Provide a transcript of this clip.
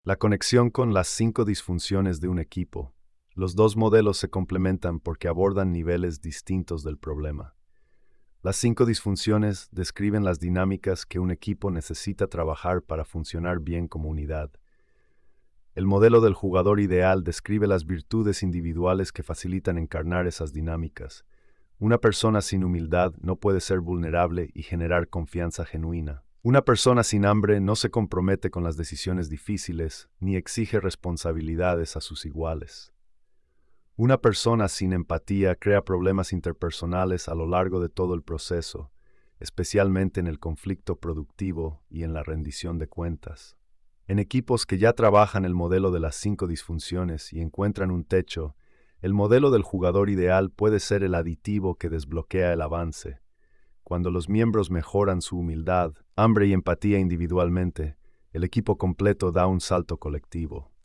La conexión con las 5 disfunciones de un equipo. Los dos modelos se complementan porque abordan niveles distintos del problema. Las 5 disfunciones describen las dinámicas que un equipo necesita trabajar para funcionar bien como unidad. El modelo del jugador ideal describe las virtudes individuales que facilitan encarnar esas dinámicas. Una persona sin humildad no puede ser vulnerable y generar confianza genuina. Una persona sin hambre no se compromete con las decisiones difíciles ni exige responsabilidades a sus iguales. Una persona sin empatía crea problemas interpersonales a lo largo de todo el proceso, especialmente en el conflicto productivo y en la rendición de cuentas. En equipos que ya trabajan el modelo de las 5 disfunciones y encuentran un techo, el modelo del jugador ideal puede ser el aditivo que desbloquea el avance. Cuando los miembros mejoran su humildad, hambre y empatía individualmente, el equipo completo da un salto colectivo.